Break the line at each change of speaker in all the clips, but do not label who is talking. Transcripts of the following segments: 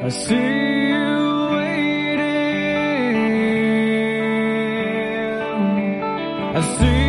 I see you waiting. I see.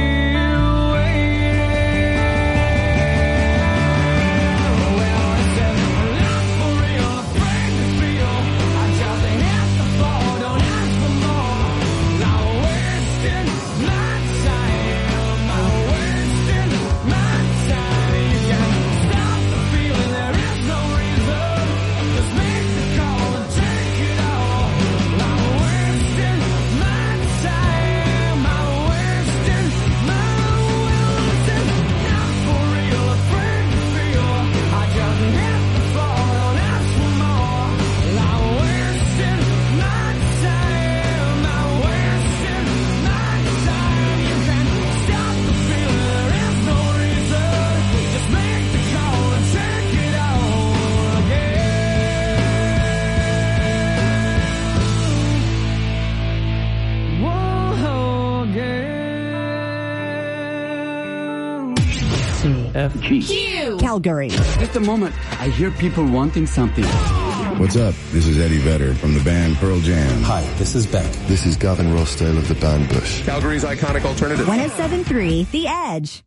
Q. Calgary.
Just a moment. I hear people wanting something.
What's up? This is Eddie Vedder from the band Pearl Jam.
Hi, this is Beck.
This is Gavin Rossdale of the band Bush.
Calgary's iconic alternative.
107.3 The Edge.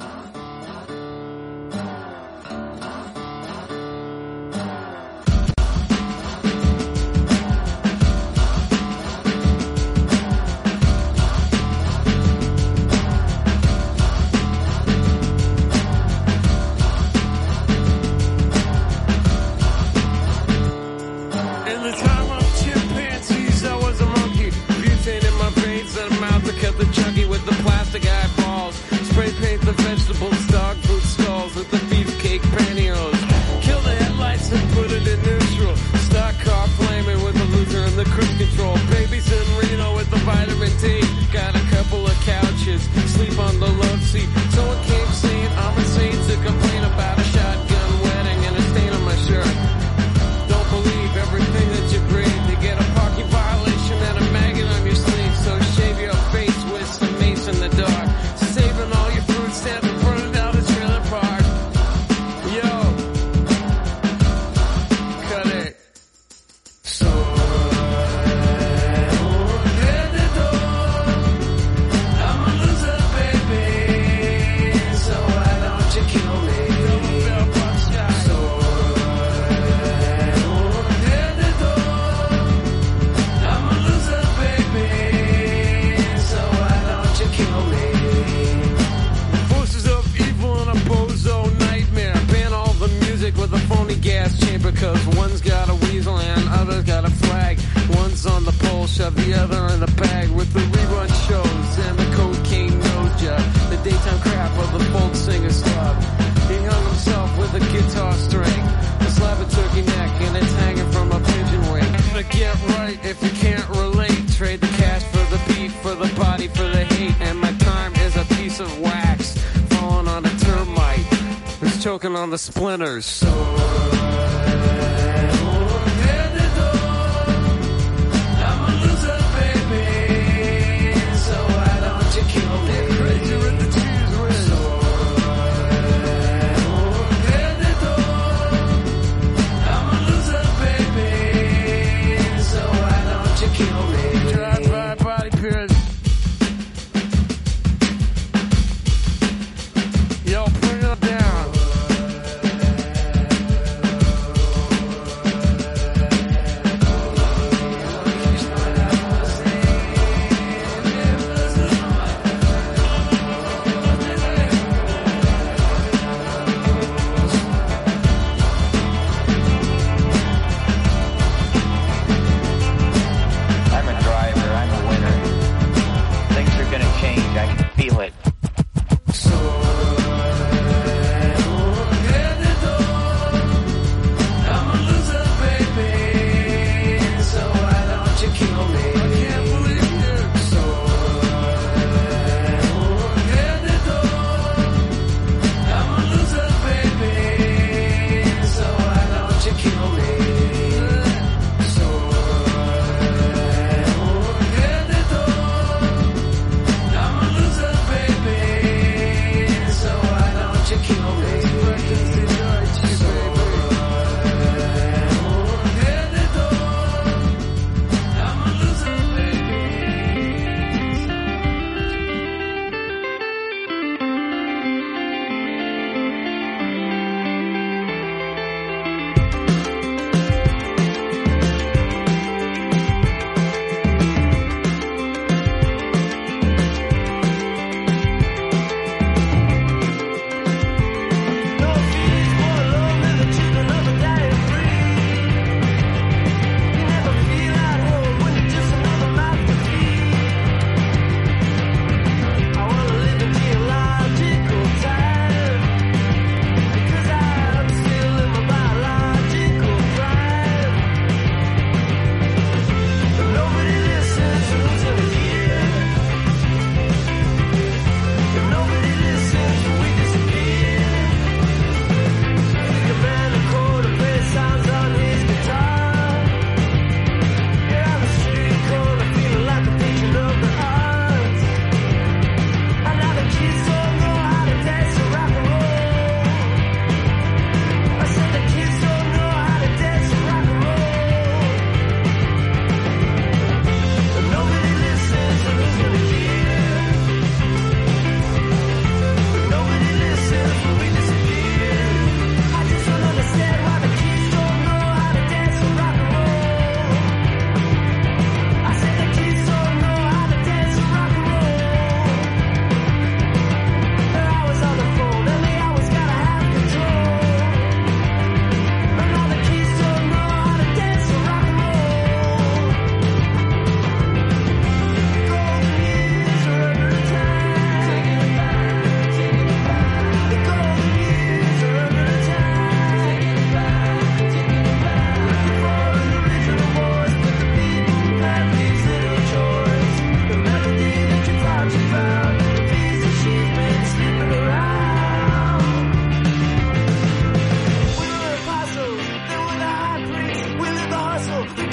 On the splinters.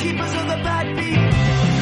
keepers of the bad beat.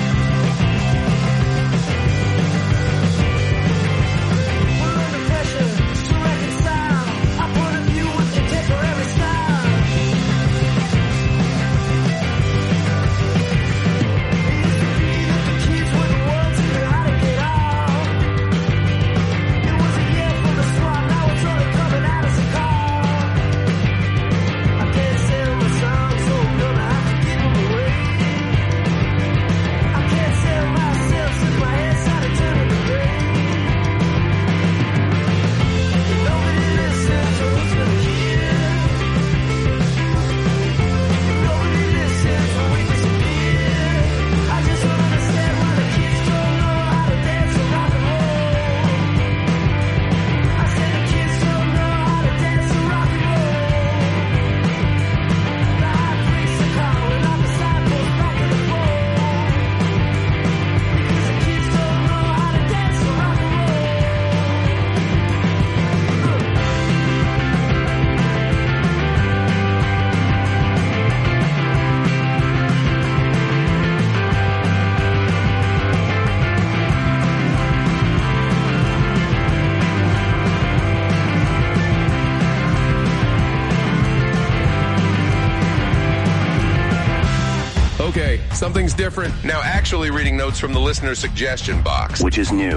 Okay, something's different. Now actually reading notes from the listener suggestion box.
Which is new.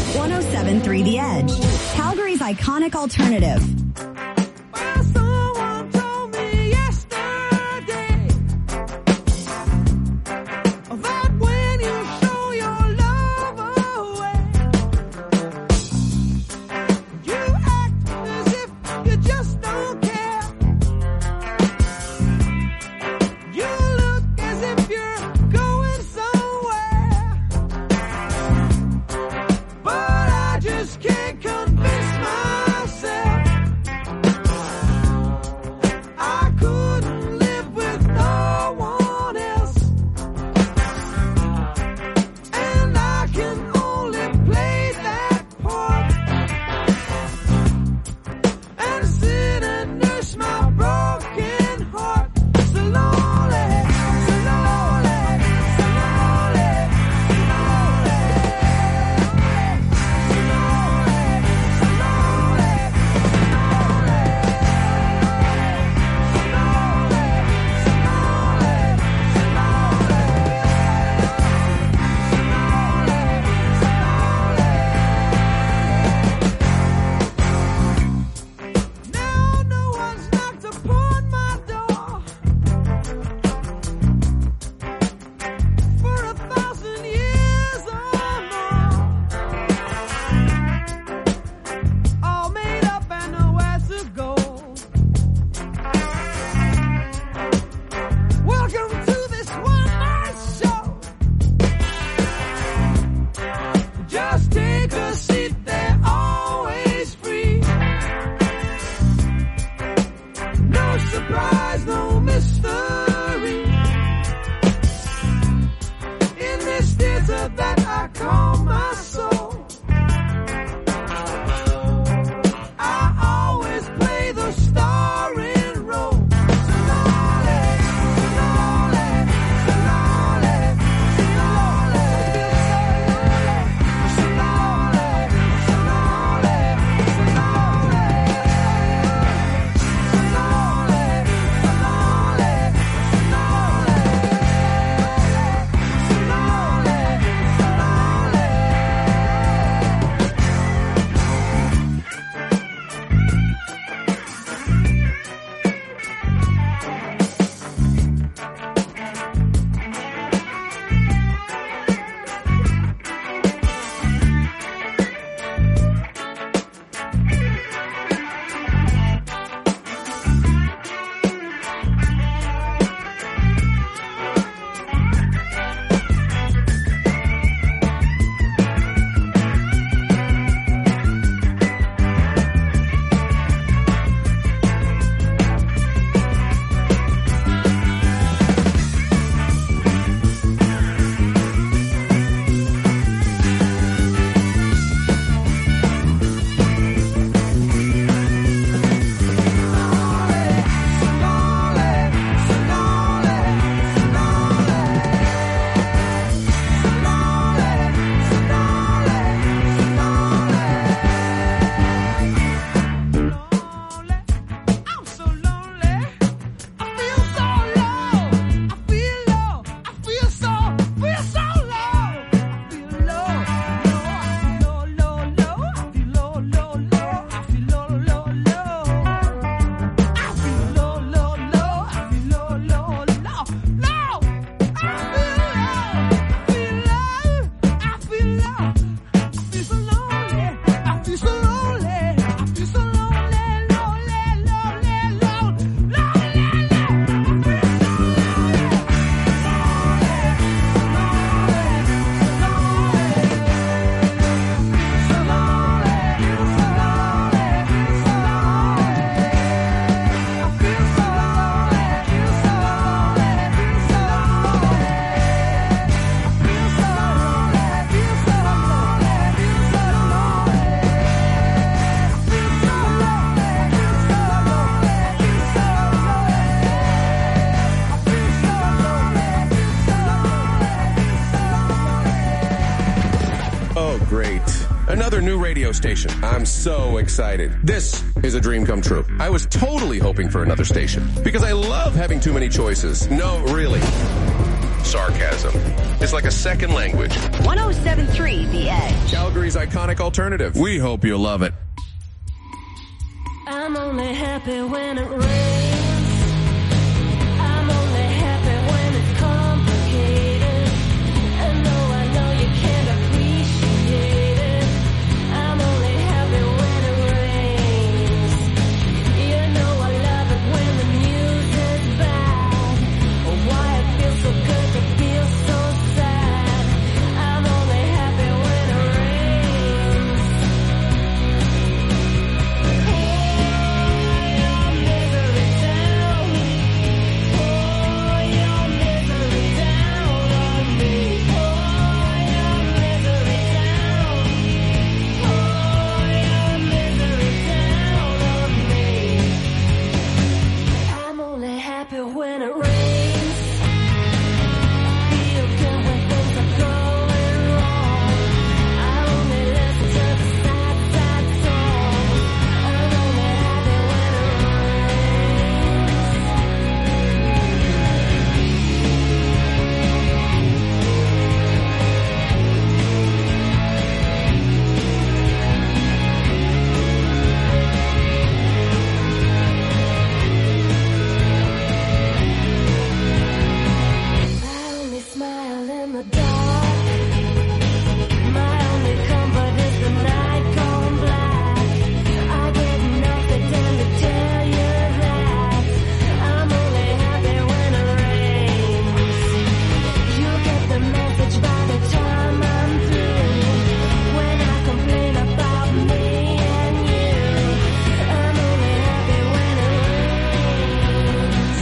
107.3 The Edge. Calgary's iconic alternative.
Can't convince myself
Another new radio station. I'm so excited. This is a dream come true. I was totally hoping for another station because I love having too many choices. No, really. Sarcasm. It's like a second language.
107.3 The Edge.
Calgary's iconic alternative. We hope you love it.
I'm only happy when it rains. I'm only happy when it's complicated. And though I know you can't appreciate it, I'm only happy when it rains. You know I love it when the music's bad. Oh, why it feels so good to feel so sad. I'm only happy when it rains. I'm only happy when it rains. Feel good when things are going wrong. I only listen to the sad, sad song. I'm only happy when it I only smile in the dark. My only comfort is the night gone black. I get nothing done to tell you that. I'm only happy when it rains. You get the message by the time I'm through. When I complain about me and you, I'm only happy when it rains.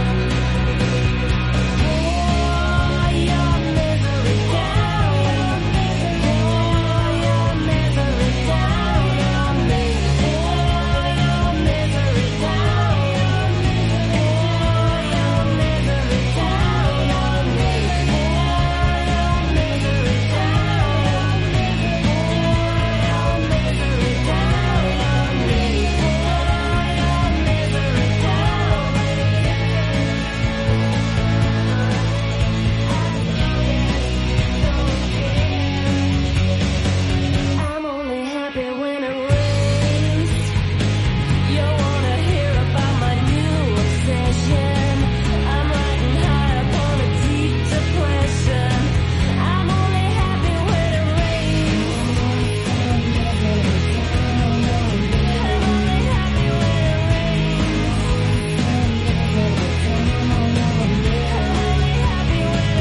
Pour your misery down. Pour your misery down on me. Pour your misery down. Pour your misery down on me. Pour your misery down. Pour your misery down on me. I'm only happy when it rains. You wanna hear about my new obsession? I'm riding high upon a deep depression. I'm only happy when it rains. I'm only happy when it rains. I'm only happy when it rains. I'm only happy when it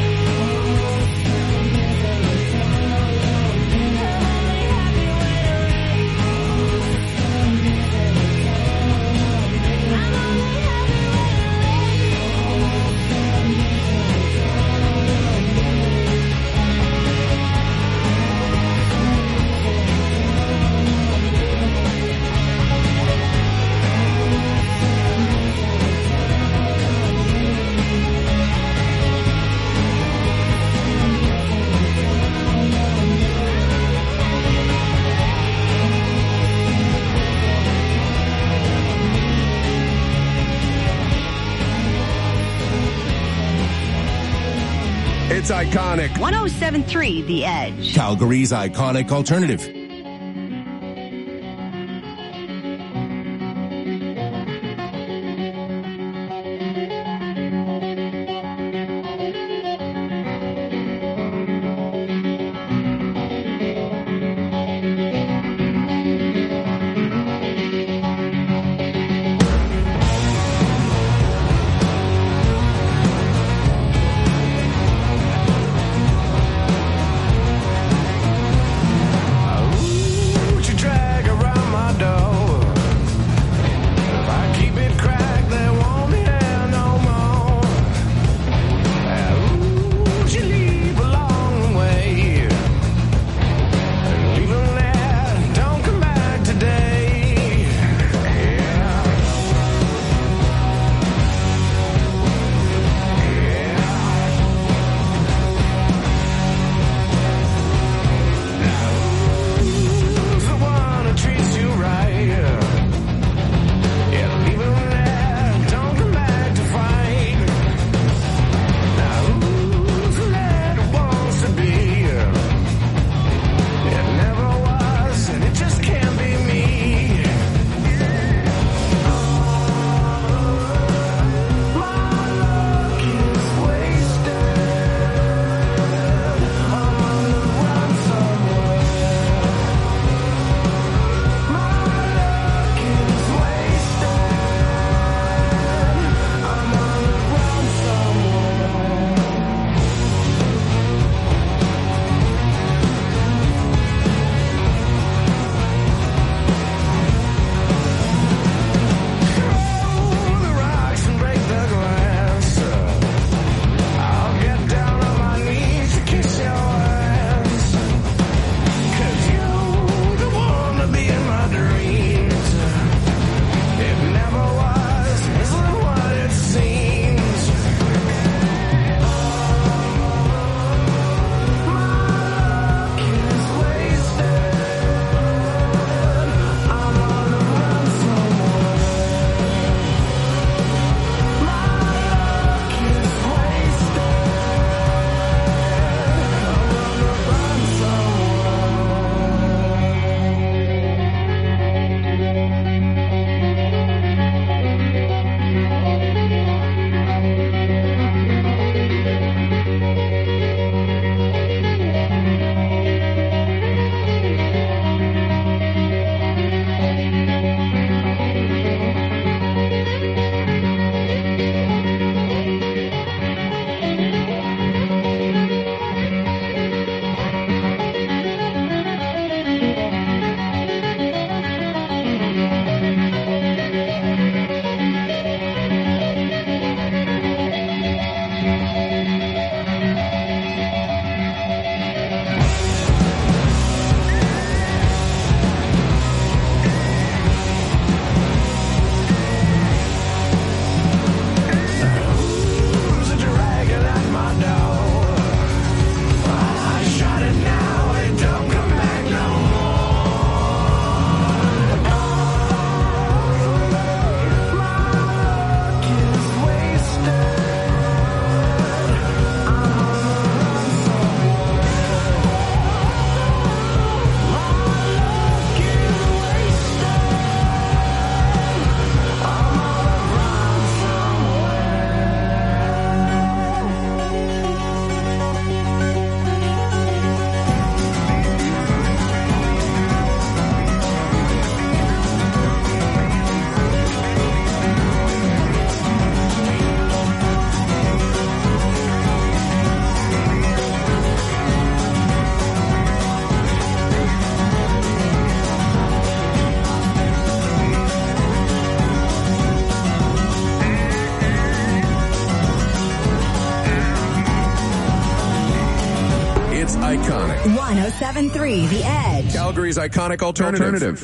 It's iconic.
107.3 The Edge.
Calgary's iconic alternative.
iconic.
107.3 The Edge.
Calgary's iconic alternative.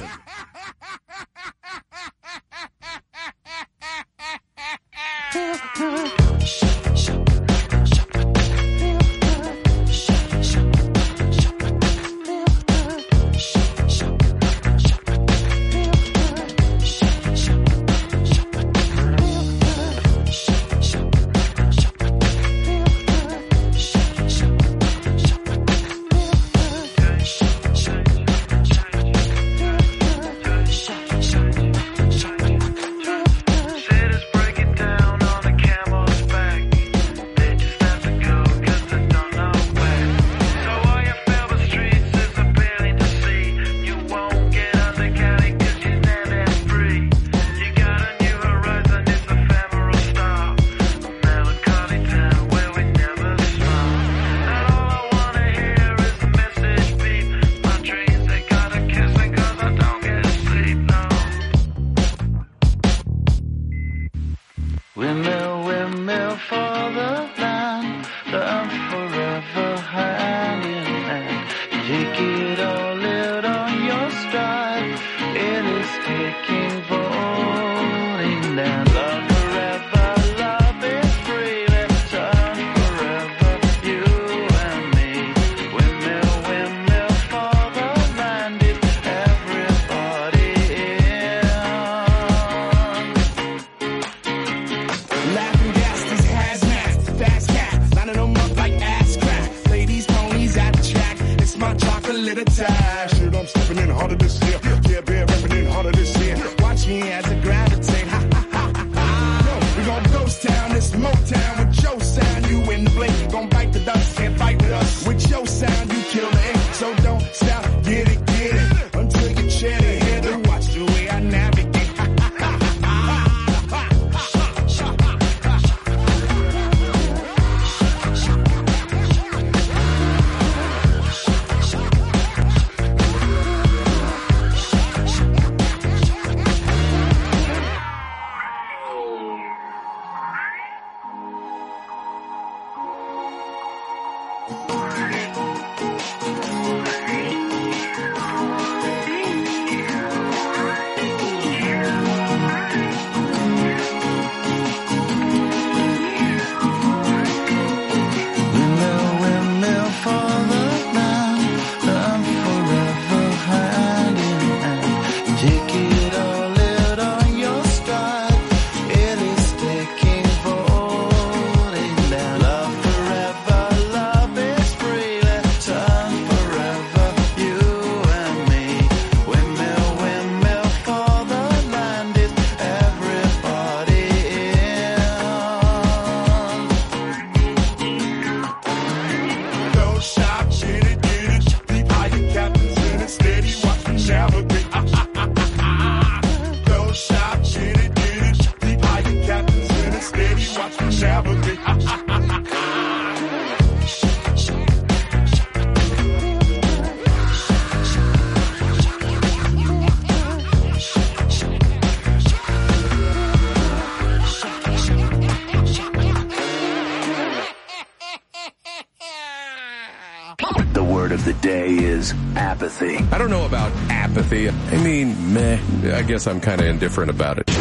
Apathy. I don't know about apathy. I mean, meh. I guess I'm kind of indifferent about it.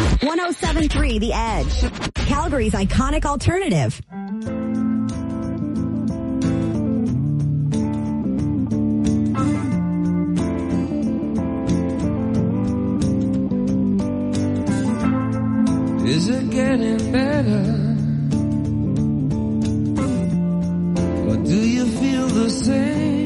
107.3 The Edge. Calgary's iconic alternative.
Is it getting better? Or do you feel the same?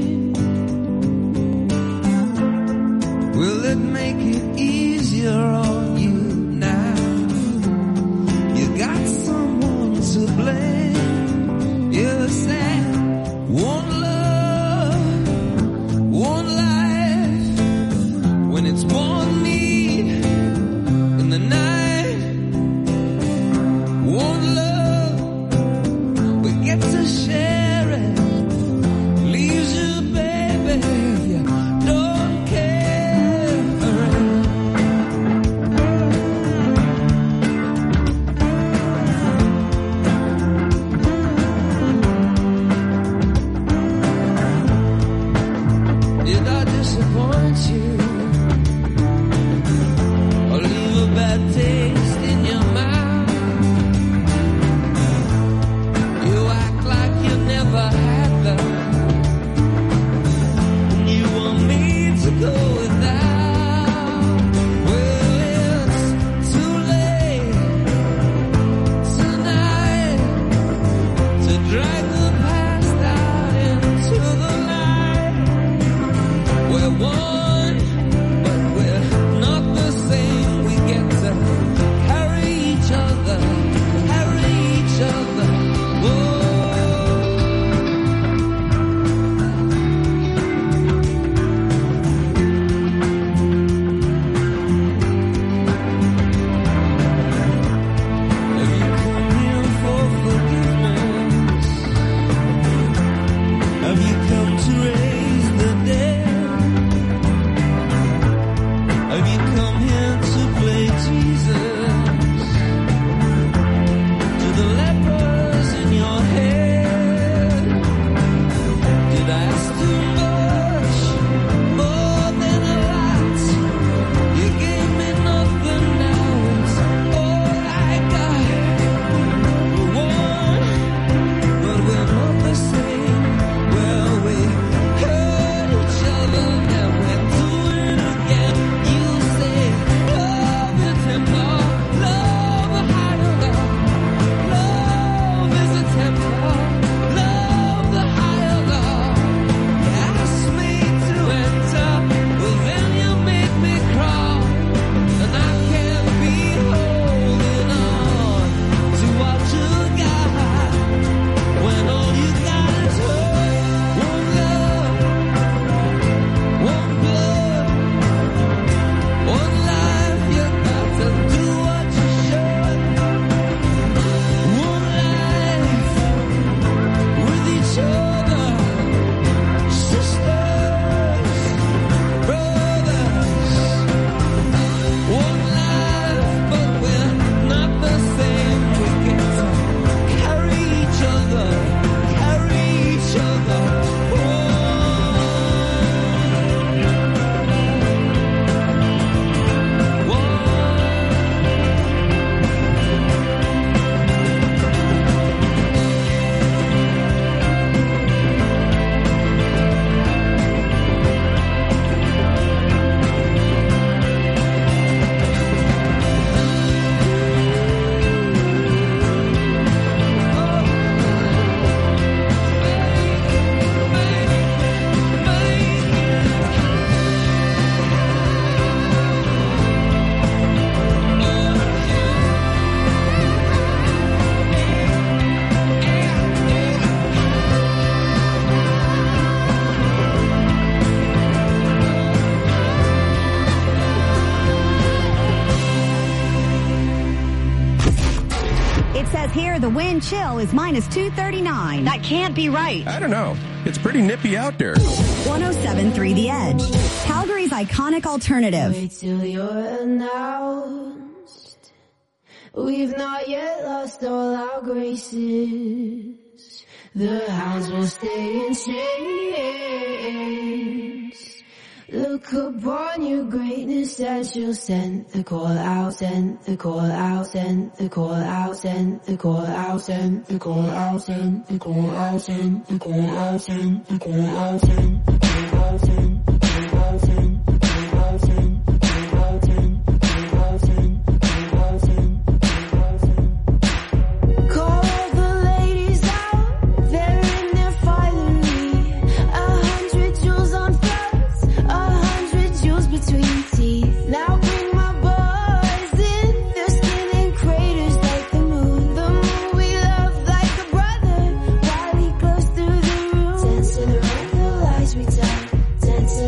Will it make it easier on you now? You got someone to blame. drag the past out into the light. We're one, but we're not the same. We get to carry each other, carry each other. Whoa. Have you come here for forgiveness? Have you come to raise the dead? Have you come here to play Jesus? To the lepers in your head? Did I ask too much? More than a lot. You gave me nothing, now it's all I got. We're one, but we're not the same. Well, we hurt each other, and we're doing it again. You say, love is a temper, love a higher love. Love is a temper, love the higher love. You asked me to enter, well then you made me crawl. And I can't be holding on to what you got, when all you got is hurt. One love, one blood, one life. You got to do what you should. One life with each other, sisters, brothers. One life, but we're not the same. We get to carry each other, carry each other.
It says here the wind chill is minus 239. That can't be right.
I don't know. It's pretty nippy out there.
107.3 The Edge. Calgary's iconic alternative.
Wait till you're announced. We've not yet lost all our graces. The hounds will stay in chains. Look upon your greatness as you'll send the call out, send the call out, send the call out, send the call out, send the call out, send the call out, send the call out, send the call out, send the call out, send the call out, send the call out, send the call out, send the call out, send the call out, send the call out, send. Call the ladies out, they're in their finery. 100 jewels on fronts, 100 jewels between teeth. Now bring my boys in, their skin in craters like the moon. The moon we love like a brother, while he glows through the room. Dancing around the lies we tell, dancing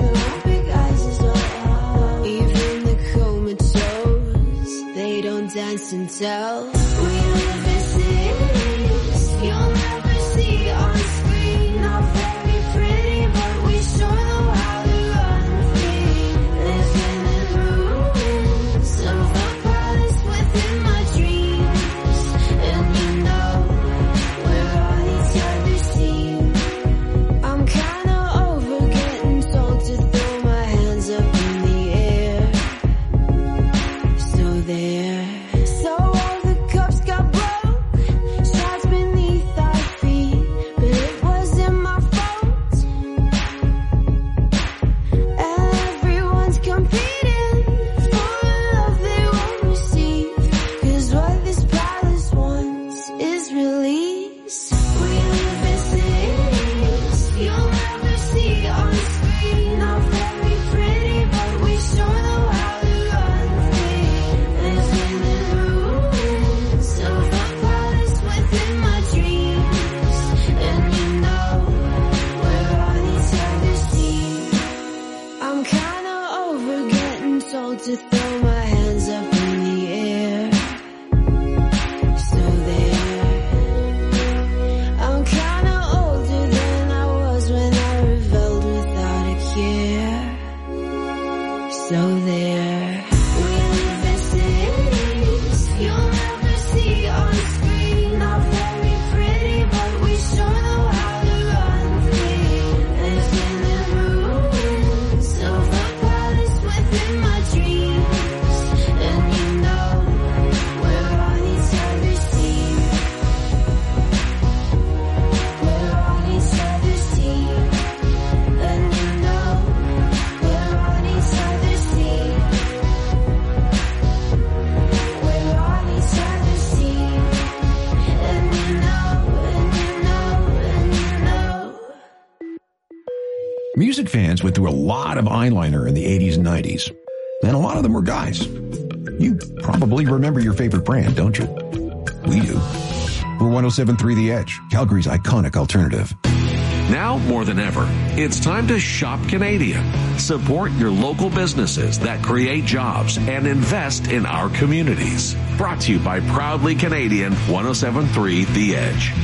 Music fans went through a lot of eyeliner in the 80s and 90s, and a lot of them were guys. You probably remember your favorite brand, don't you? We do. We're 107.3 The Edge, Calgary's iconic alternative.
Now more than ever, it's time to shop Canadian. Support your local businesses that create jobs and invest in our communities. Brought to you by Proudly Canadian 107.3 The Edge.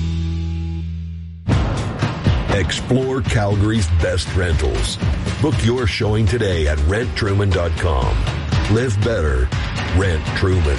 Explore Calgary's best rentals. Book your showing today at renttruman.com. Live better. Rent Truman.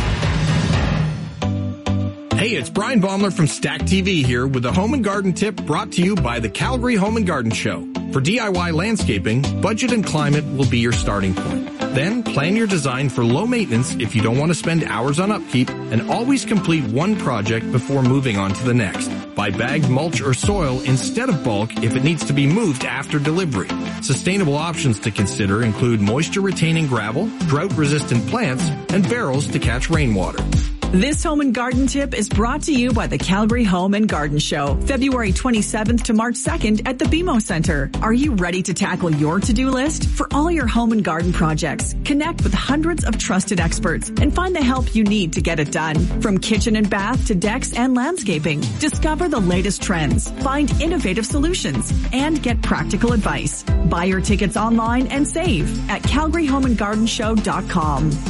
Hey, it's Brian Baumler from Stack TV here with a home and garden tip brought to you by the Calgary Home and Garden Show. For DIY landscaping, budget and climate will be your starting point. Then plan your design for low maintenance if you don't want to spend hours on upkeep, and always complete one project before moving on to the next. Buy bagged mulch or soil instead of bulk if it needs to be moved after delivery. Sustainable options to consider include moisture-retaining gravel, drought-resistant plants, and barrels to catch rainwater.
This home and garden tip is brought to you by the Calgary Home and Garden Show, February 27th to March 2nd at the BMO Center. Are you ready to tackle your to-do list? For all your home and garden projects, connect with hundreds of trusted experts and find the help you need to get it done. From kitchen and bath to decks and landscaping, discover the latest trends, find innovative solutions, and get practical advice. Buy your tickets online and save at calgaryhomeandgardenshow.com.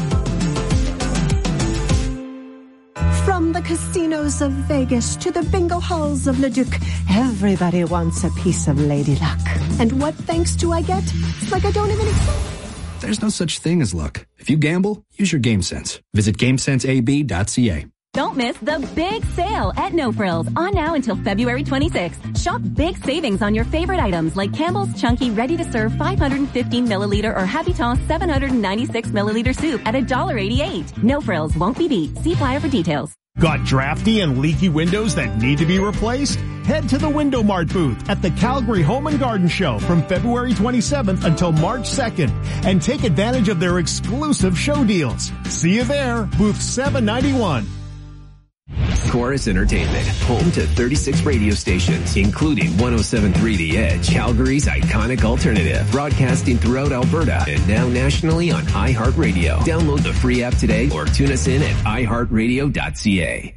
From the casinos of Vegas to the bingo halls of Leduc, everybody wants a piece of Lady Luck. And what thanks do I get? It's like I don't even exist.
There's no such thing as luck. If you gamble, use your GameSense. Visit GameSenseAB.ca.
Don't miss the big sale at No Frills on now until February 26th. Shop big savings on your favorite items like Campbell's Chunky ready-to-serve 515 milliliter or Happy Toss 796 milliliter soup at $1.88. No Frills won't be beat. See flyer for details.
Got drafty and leaky windows that need to be replaced? Head to the Window Mart booth at the Calgary Home and Garden Show from February 27th until March 2nd and take advantage of their exclusive show deals. See you there, booth 791.
Chorus Entertainment, home to 36 radio stations, including 107.3 The Edge, Calgary's iconic alternative, broadcasting throughout Alberta and now nationally on iHeartRadio. Download the free app today or tune us in at iHeartRadio.ca.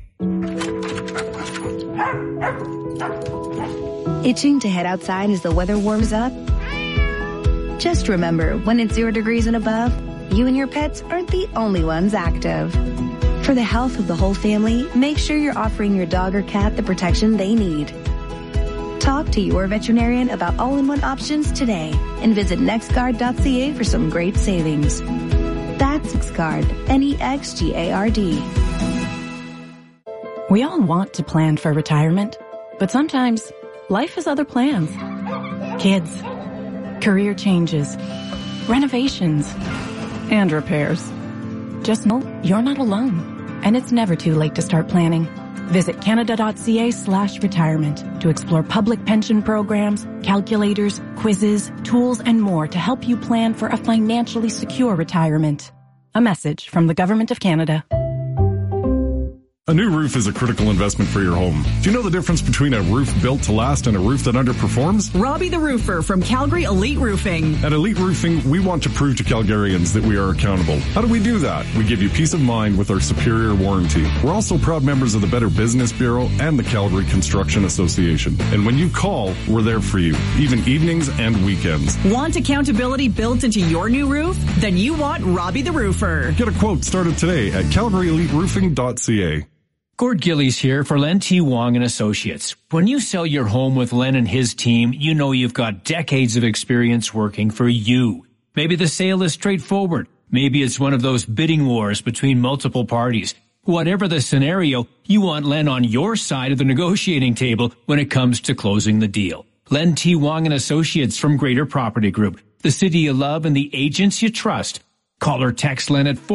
Itching to head outside as the weather warms up? Just remember, when it's 0 degrees and above, you and your pets aren't the only ones active. For the health of the whole family, make sure you're offering your dog or cat the protection they need. Talk to your veterinarian about all-in-one options today and visit nextguard.ca for some great savings. That's Nextguard, Nexgard.
We all want to plan for retirement, but sometimes life has other plans. Kids, career changes, renovations, and repairs. Just know you're not alone. And it's never too late to start planning. Visit canada.ca/retirement to explore public pension programs, calculators, quizzes, tools, and more to help you plan for a financially secure retirement. A message from the Government of Canada.
A new roof is a critical investment for your home. Do you know the difference between a roof built to last and a roof that underperforms?
Robbie the Roofer from Calgary Elite Roofing.
At Elite Roofing, we want to prove to Calgarians that we are accountable. How do we do that? We give you peace of mind with our superior warranty. We're also proud members of the Better Business Bureau and the Calgary Construction Association. And when you call, we're there for you, even evenings and weekends.
Want accountability built into your new roof? Then you want Robbie the Roofer.
Get a quote started today at calgaryeliteroofing.ca.
Gord Gillies here for Len T. Wong and Associates. When you sell your home with Len and his team, you know you've got decades of experience working for you. Maybe the sale is straightforward. Maybe it's one of those bidding wars between multiple parties. Whatever the scenario, you want Len on your side of the negotiating table when it comes to closing the deal. Len T. Wong and Associates from Greater Property Group, the city you love and the agents you trust. Call or text Len at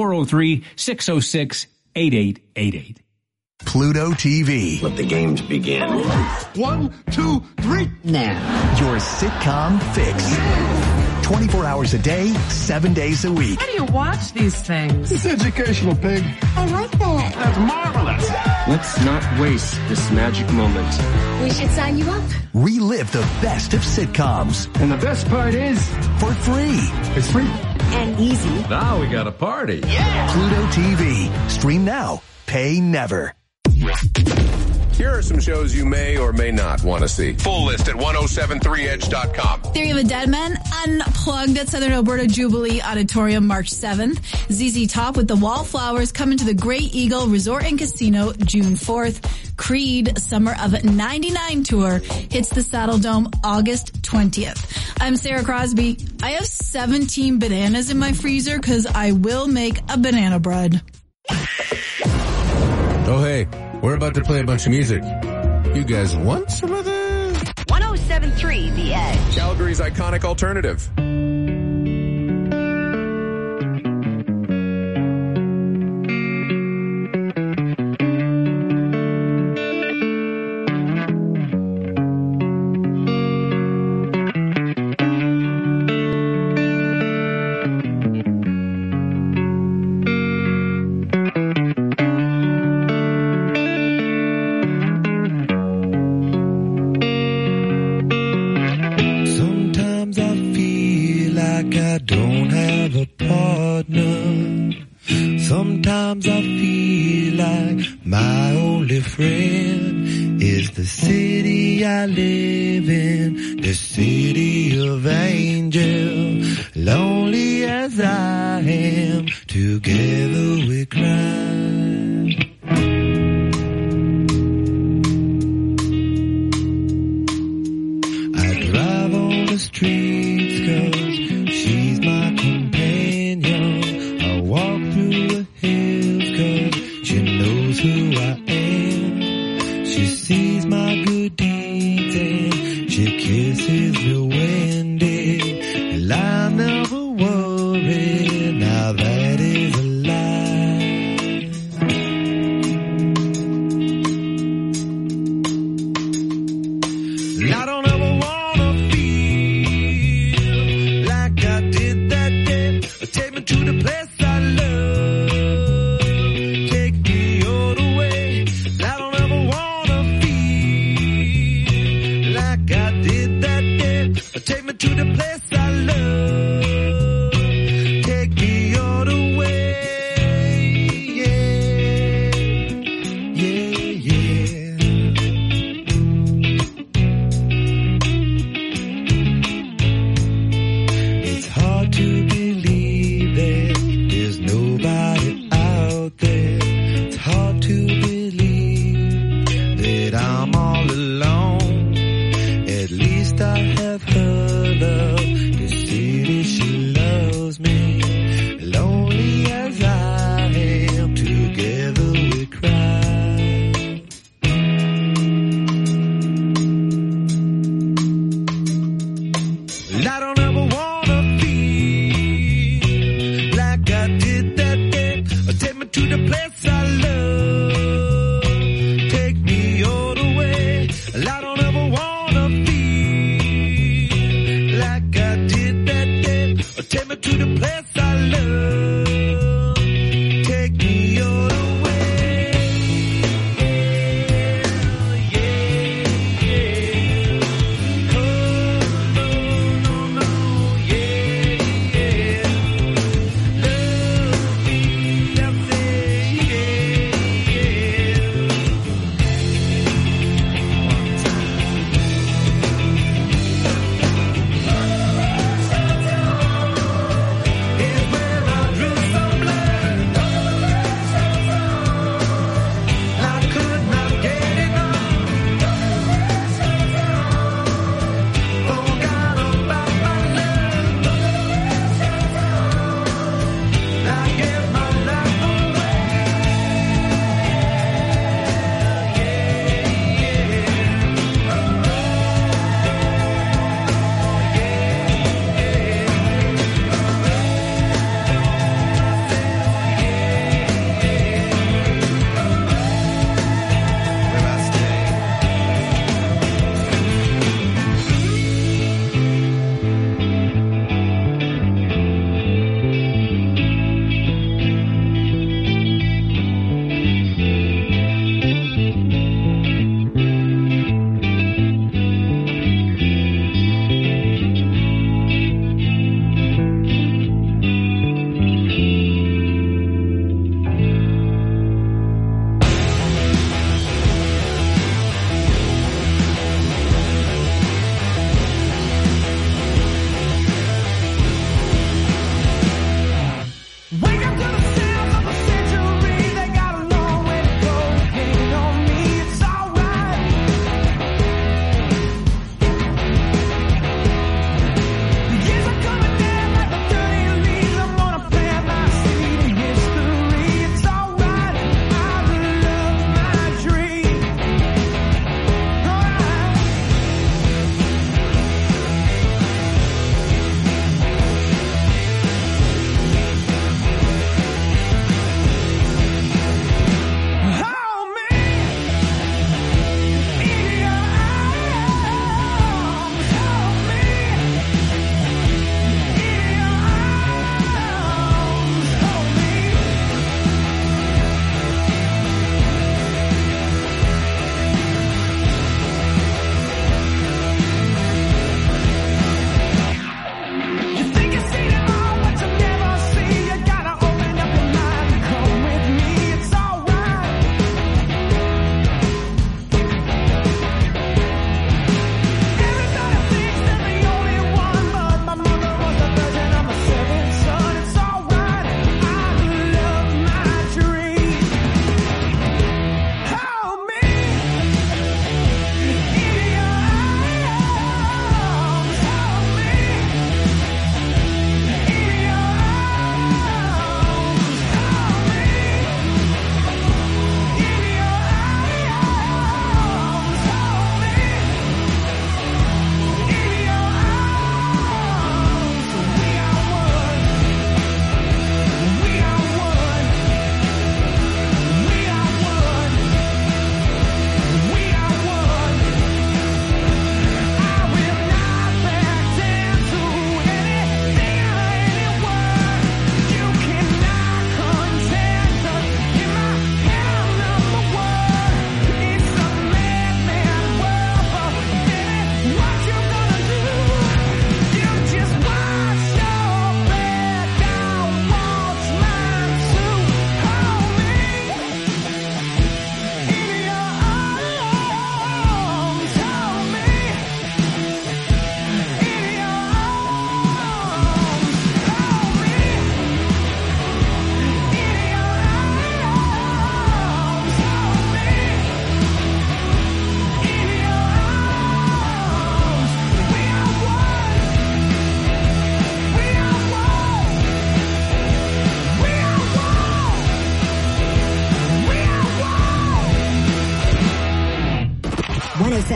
403-606-8888.
Pluto TV.
Let the games begin.
1, 2, 3.
Now.
Your sitcom fix.
24 hours a day, 7 days a week.
How do you watch these things?
It's educational, pig.
I like that.
That's marvelous.
Let's not waste this magic moment.
We should sign you up.
Relive the best of sitcoms.
And the best part is,
for free.
It's free.
And easy.
Now we got a party.
Yeah. Pluto TV. Stream now. Pay never.
Here are some shows you may or may not want to see. Full list at 1073edge.com.
Theory of a Dead Man, Unplugged at Southern Alberta Jubilee Auditorium March 7th. ZZ Top with the Wallflowers coming to the Great Eagle Resort and Casino June 4th. Creed Summer of 99 tour hits the Saddle Dome August 20th. I'm Sarah Crosby. I have 17 bananas in my freezer because I will make a banana bread.
Oh, hey. We're about to play a bunch of music. You guys want some of this?
107.3 The Edge.
Calgary's iconic alternative.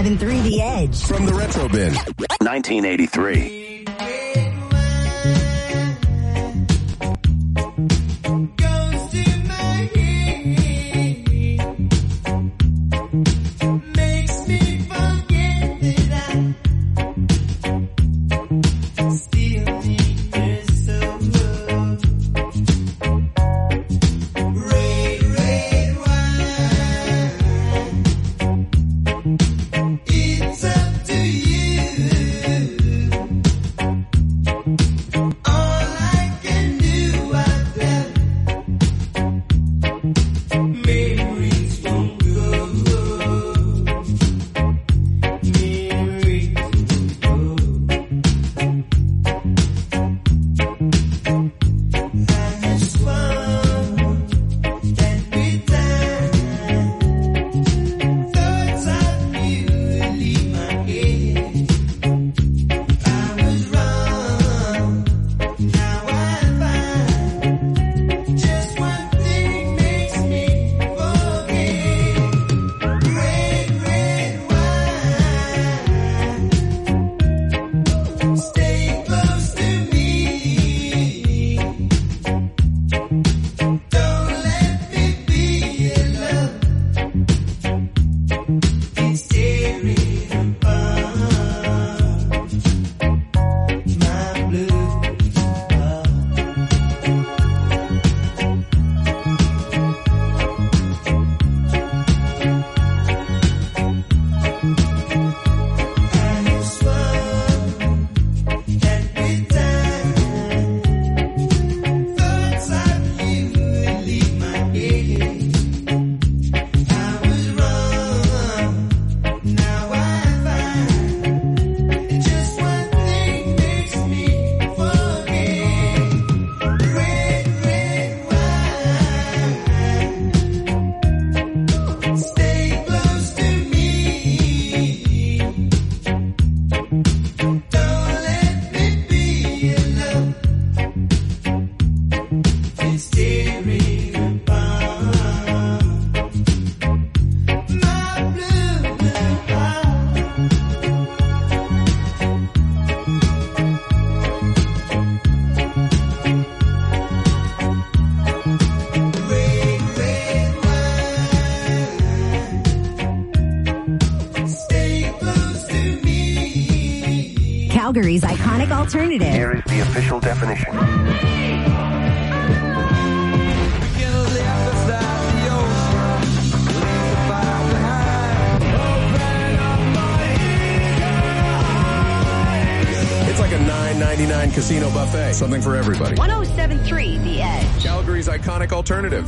107.3 The Edge.
From the Retro Bin.
1983.
Calgary's iconic alternative.
Here is the official definition.
It's like a $9.99 casino buffet. Something for everybody.
107.3 The Edge.
Calgary's iconic alternative.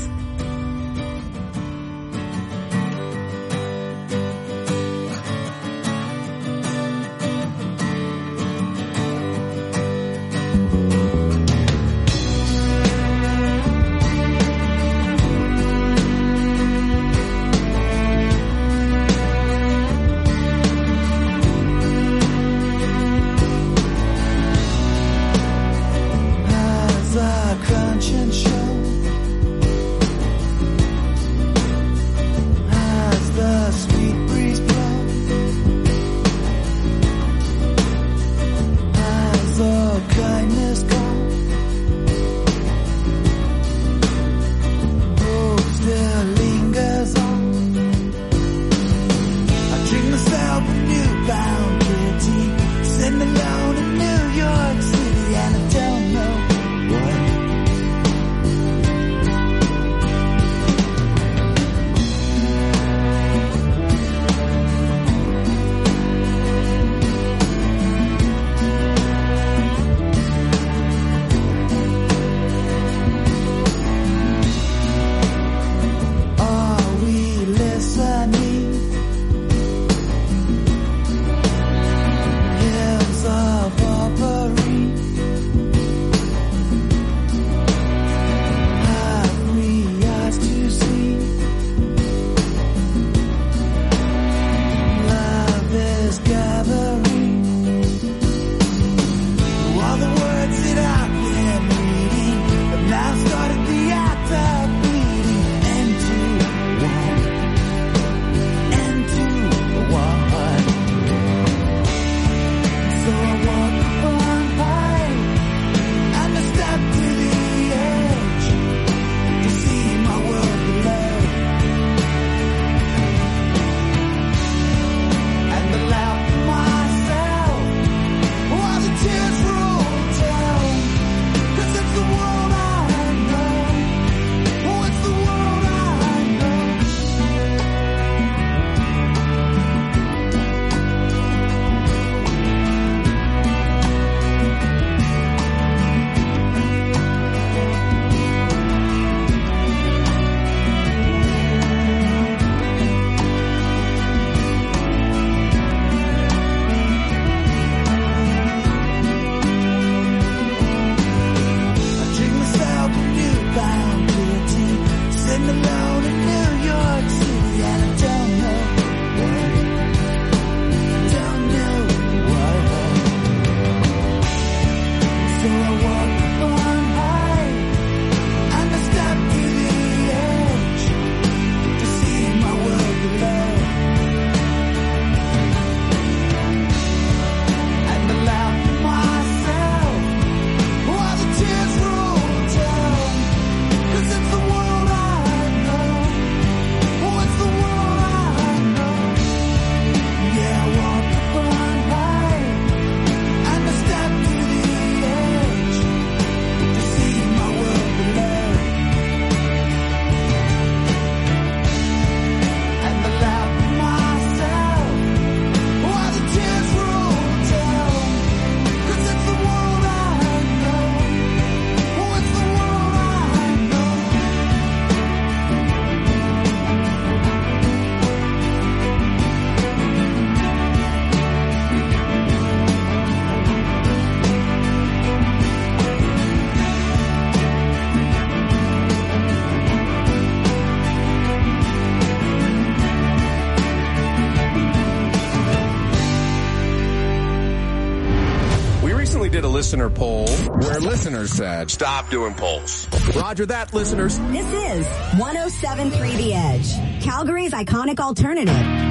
recently did a listener poll where listeners said, stop doing polls. Roger that, listeners.
This is 107.3 The Edge, Calgary's iconic alternative.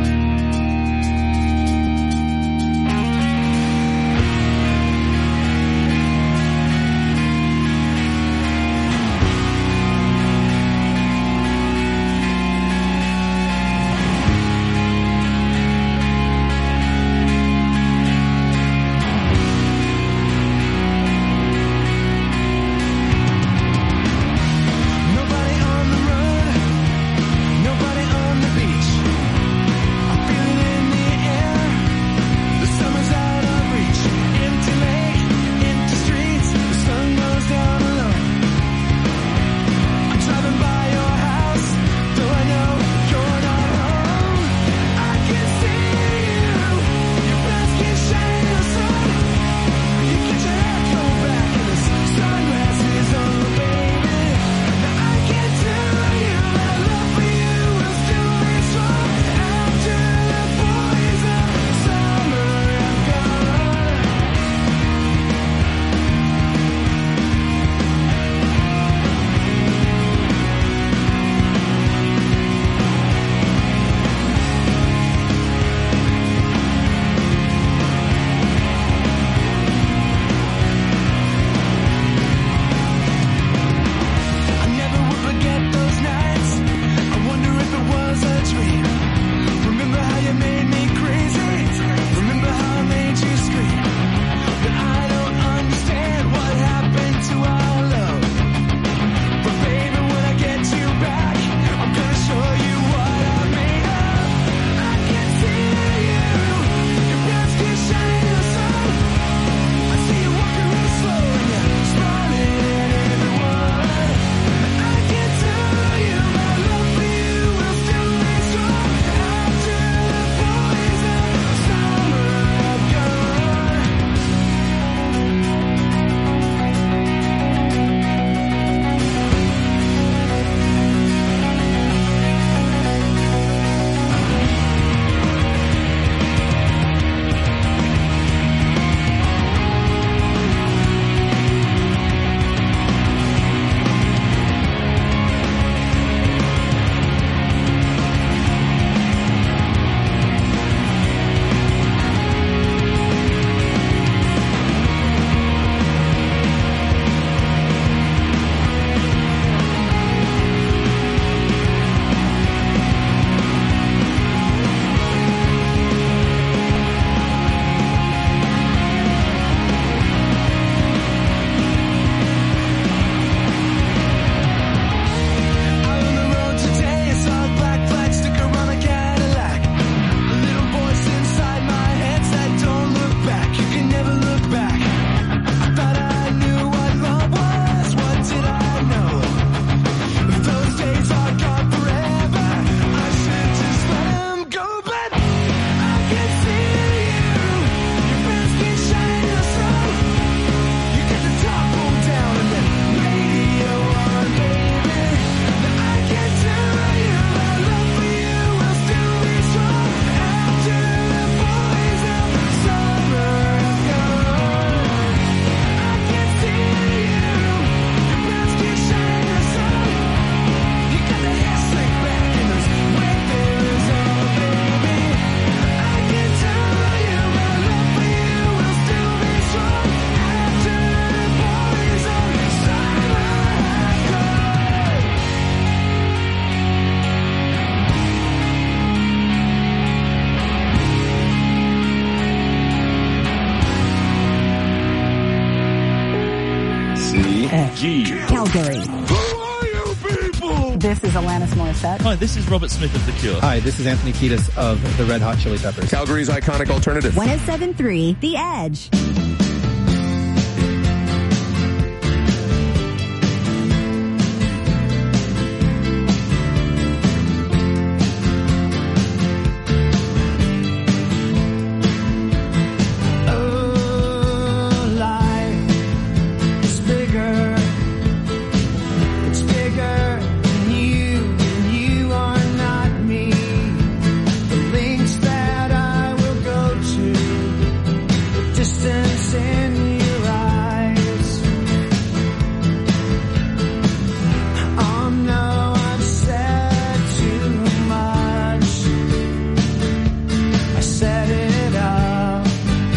G.
Calgary.
Who are you people?
This is Alanis Morissette.
Hi, this is Robert Smith of The Cure.
Hi, this is Anthony Kiedis of the Red Hot Chili Peppers.
Calgary's iconic alternative.
107.3 The Edge.
Distance